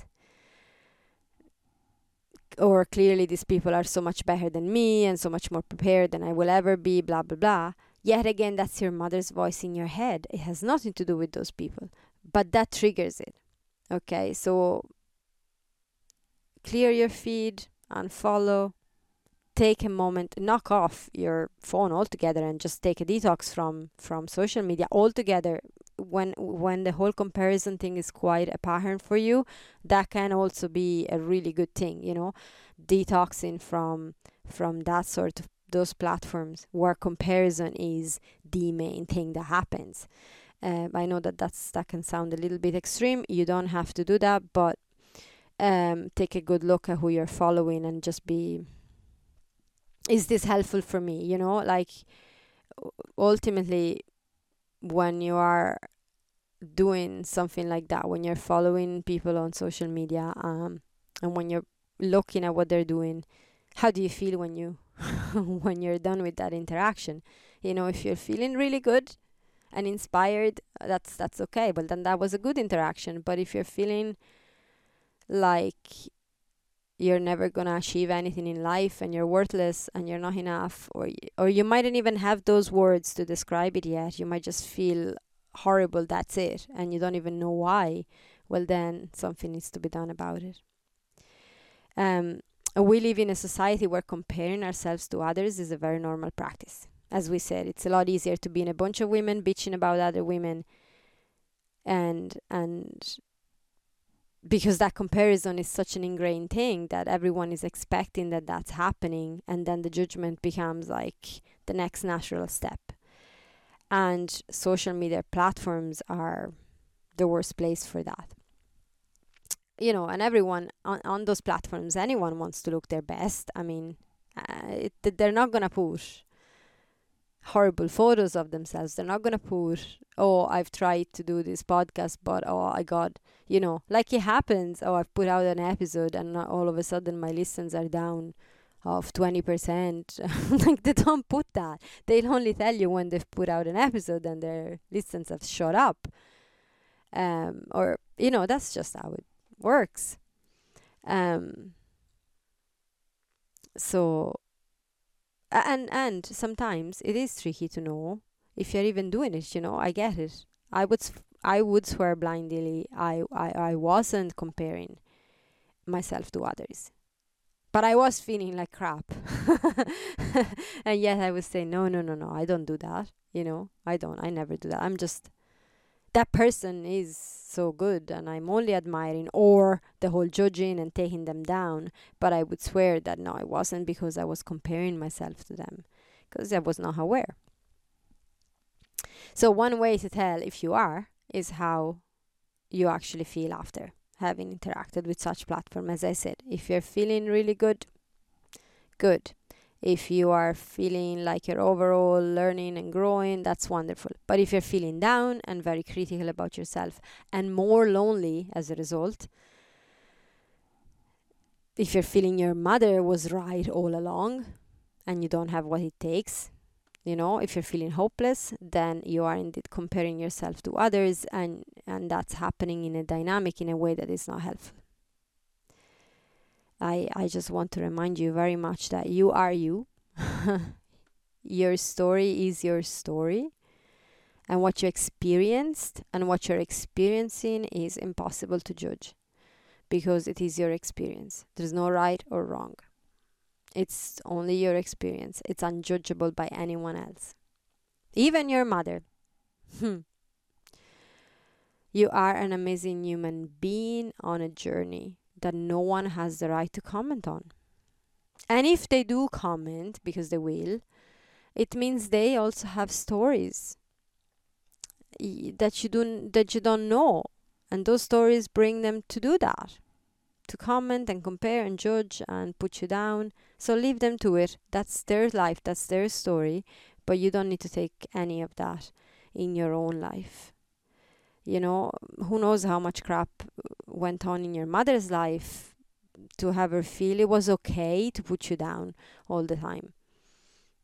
Or clearly these people are so much better than me and so much more prepared than I will ever be, blah, blah, blah. Yet again, that's your mother's voice in your head. It has nothing to do with those people. But that triggers it. Okay, so clear your feed, unfollow, take a moment, knock off your phone altogether and just take a detox from from social media altogether. When when the whole comparison thing is quite a pattern for you, that can also be a really good thing, you know, detoxing from from that sort of those platforms where comparison is the main thing that happens. Um, I know that that's that can sound a little bit extreme. You don't have to do that, but um, take a good look at who you're following and just be, is this helpful for me? You know, like ultimately, when you are doing something like that, when you're following people on social media, um, and when you're looking at what they're doing, how do you feel when you when you're done with that interaction? You know, if you're feeling really good and inspired, that's that's okay. But then that was a good interaction. But if you're feeling like you're never gonna achieve anything in life and you're worthless and you're not enough, or y- or you mightn't even have those words to describe it yet, you might just feel horrible, that's it, and you don't even know why, well then something needs to be done about it. Um, we live in a society where comparing ourselves to others is a very normal practice. As we said, it's a lot easier to be in a bunch of women bitching about other women, and and because that comparison is such an ingrained thing that everyone is expecting that that's happening, and then the judgment becomes like the next natural step. And social media platforms are the worst place for that. You know, and everyone on, on those platforms, anyone wants to look their best. I mean, uh, it, they're not gonna put horrible photos of themselves. They're not gonna put, oh, I've tried to do this podcast, but oh, I got, you know, like it happens. Oh, I've put out an episode, and all of a sudden my listens are down of twenty percent. Like, they don't put that. They'll only tell you when they've put out an episode and their listens have shot up. Um, or you know, that's just how it works. Um, so and and sometimes it is tricky to know if you're even doing it. You know, I get it. I would s- I would swear blindly I, I I wasn't comparing myself to others, but I was feeling like crap. And yet I would say no, no, no, no, I don't do that. You know, I don't. I never do that. I'm just, that person is so good and I'm only admiring, or the whole judging and taking them down. But I would swear that no, it wasn't because I was comparing myself to them, because I was not aware. So one way to tell if you are is how you actually feel after having interacted with such platform. As I said, if you're feeling really good, good. If you are feeling like you're overall learning and growing, that's wonderful. But if you're feeling down and very critical about yourself and more lonely as a result, if you're feeling your mother was right all along and you don't have what it takes, you know, if you're feeling hopeless, then you are indeed comparing yourself to others, and, and that's happening in a dynamic in a way that is not helpful. I, I just want to remind you very much that you are you. Your story is your story. And what you experienced and what you're experiencing is impossible to judge, because it is your experience. There's no right or wrong. It's only your experience. It's unjudgeable by anyone else. Even your mother. You are an amazing human being on a journey that no one has the right to comment on. And if they do comment, because they will, it means they also have stories that you don't that you don't know, and those stories bring them to do that, to comment and compare and judge and put you down. So leave them to it. That's their life, that's their story, but you don't need to take any of that in your own life. You know, who knows how much crap went on in your mother's life to have her feel it was okay to put you down all the time.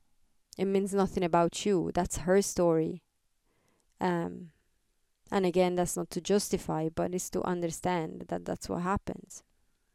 It means nothing about you. That's her story. Um, and again, that's not to justify, but it's to understand that that's what happens.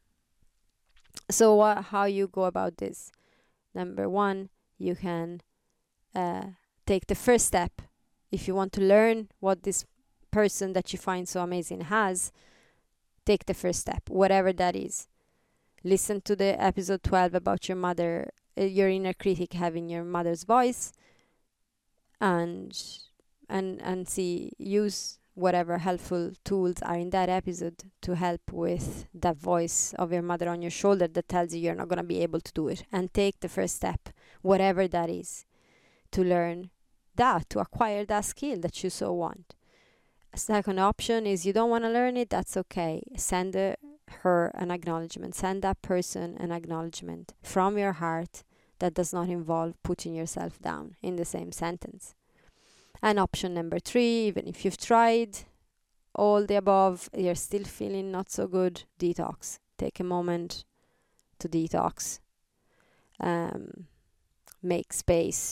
So what, how you go about this? Number one, you can uh, take the first step. If you want to learn what this person that you find so amazing has, take the first step, whatever that is. Listen to the episode twelve about your mother, uh, your inner critic having your mother's voice, and and and see, use whatever helpful tools are in that episode to help with that voice of your mother on your shoulder that tells you you're not going to be able to do it, and take the first step, whatever that is, to learn that, to acquire that skill that you so want. A second option is you don't want to learn it, that's okay. Send a, her an acknowledgement, send that person an acknowledgement from your heart that does not involve putting yourself down in the same sentence. And option number three, even if you've tried all the above, you're still feeling not so good, detox. Take a moment to detox. Um, make space.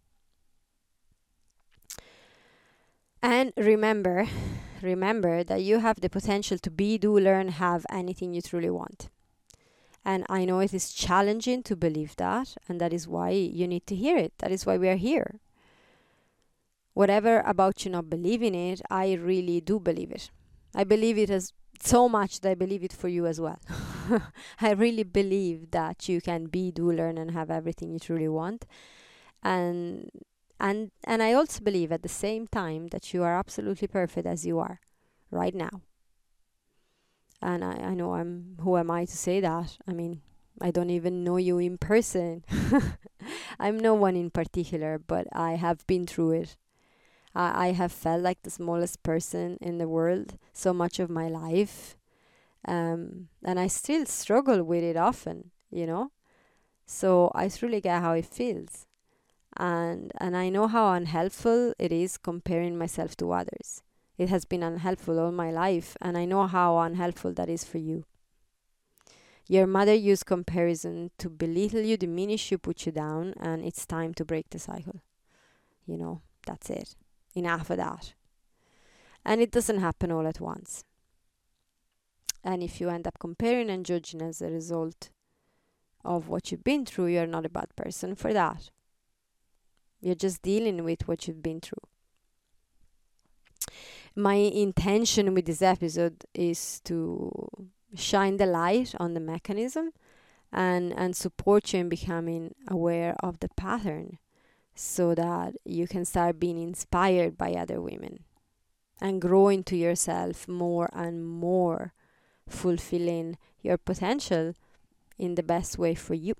And remember, remember that you have the potential to be, do, learn, have anything you truly want. And I know it is challenging to believe that, and that is why you need to hear it. That is why we are here. Whatever about you not believing it, I really do believe it. I believe it as so much that I believe it for you as well. I really believe that you can be, do, learn, and have everything you truly want. And and and I also believe at the same time that you are absolutely perfect as you are right now. And I, I know I'm who am I to say that? I mean, I don't even know you in person. I'm no one in particular, but I have been through it. I, I have felt like the smallest person in the world so much of my life. Um, and I still struggle with it often, you know. So I truly get how it feels. And and I know how unhelpful it is comparing myself to others. It has been unhelpful all my life, and I know how unhelpful that is for you. Your mother used comparison to belittle you, diminish you, put you down, and it's time to break the cycle. You know, that's it. Enough of that. And it doesn't happen all at once. And if you end up comparing and judging as a result of what you've been through, you're not a bad person for that. You're just dealing with what you've been through. My intention with this episode is to shine the light on the mechanism and, and support you in becoming aware of the pattern so that you can start being inspired by other women and grow into yourself more and more, fulfilling your potential in the best way for you.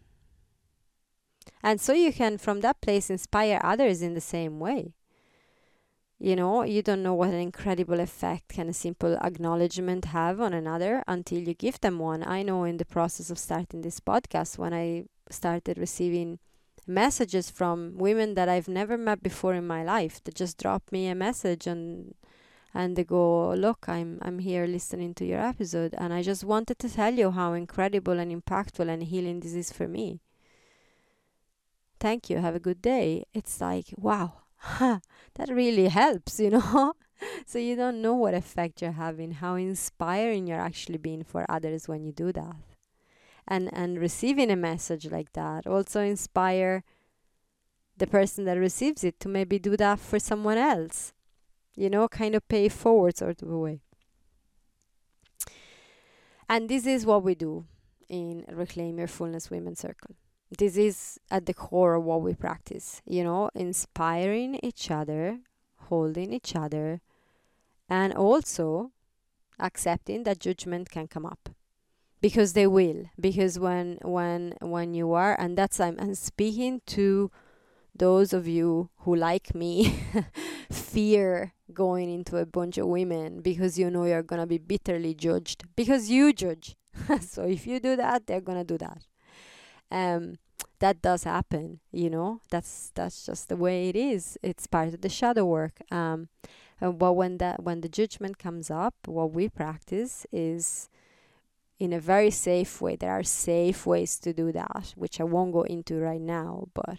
And so you can, from that place, inspire others in the same way. You know, you don't know what an incredible effect can a simple acknowledgement have on another until you give them one. I know in the process of starting this podcast, when I started receiving messages from women that I've never met before in my life, that just drop me a message and and they go, look, I'm I'm here listening to your episode, and I just wanted to tell you how incredible and impactful and healing this is for me. Thank you, have a good day. It's like, wow, that really helps, you know. So you don't know what effect you're having, how inspiring you're actually being for others when you do that. And and receiving a message like that also inspire the person that receives it to maybe do that for someone else. You know, kind of pay forward sort of a way. And this is what we do in Reclaim Your Fullness Women's Circle. This is at the core of what we practice, you know, inspiring each other, holding each other, and also accepting that judgment can come up. Because they will. Because when when when you are, and that's I'm, I'm speaking to those of you who, like me, fear going into a bunch of women because you know you're gonna be bitterly judged because you judge. So if you do that, they're gonna do that. Um, that does happen, you know. That's that's just the way it is. It's part of the shadow work. Um, and but when that when the judgment comes up, what we practice is in a very safe way. There are safe ways to do that, which I won't go into right now, but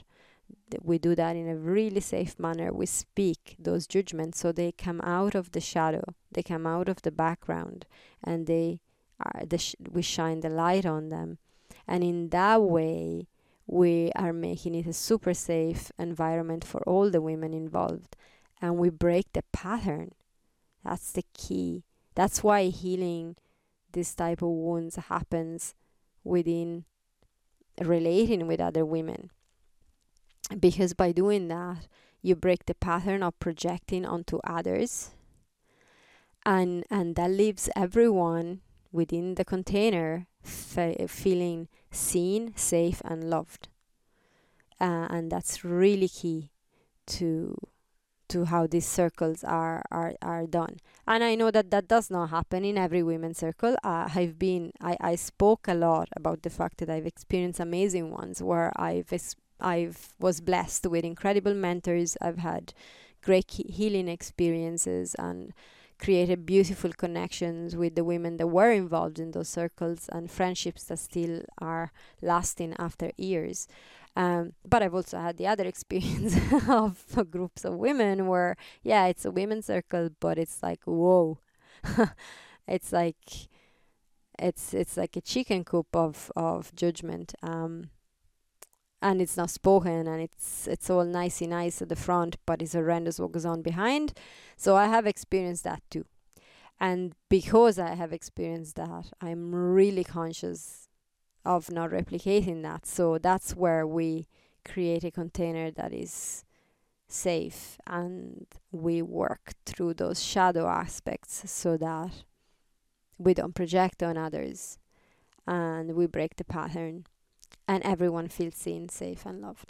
th- we do that in a really safe manner. We speak those judgments so they come out of the shadow, they come out of the background, and they are the sh- we shine the light on them. And in that way, we are making it a super safe environment for all the women involved, and we break the pattern. That's the key. That's why healing this type of wounds happens within relating with other women, because by doing that you break the pattern of projecting onto others, and and that leaves everyone within the container fe- feeling seen, safe, and loved. Uh, and that's really key to to how these circles are, are are done. And I know that that does not happen in every women's circle. uh, I've been I, I spoke a lot about the fact that I've experienced amazing ones where I've ex- I've was blessed with incredible mentors. I've had great he- healing experiences and created beautiful connections with the women that were involved in those circles, and friendships that still are lasting after years. Um, but I've also had the other experience of groups of women where, yeah, it's a women's circle, but it's like, whoa, it's like it's it's like a chicken coop of of judgment, um, and it's not spoken, and it's it's all nicey nice at the front, but it's horrendous what goes on behind. So I have experienced that too, and because I have experienced that, I'm really conscious of not replicating that. So that's where we create a container that is safe, and we work through those shadow aspects so that we don't project on others, and we break the pattern, and everyone feels seen, safe, and loved.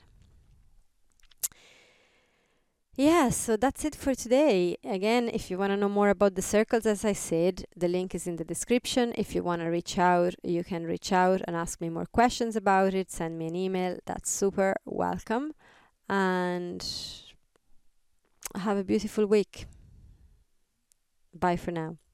Yeah, so that's it for today. Again, if you want to know more about the circles, as I said, the link is in the description. If you want to reach out, you can reach out and ask me more questions about it. Send me an email. That's super welcome. And have a beautiful week. Bye for now.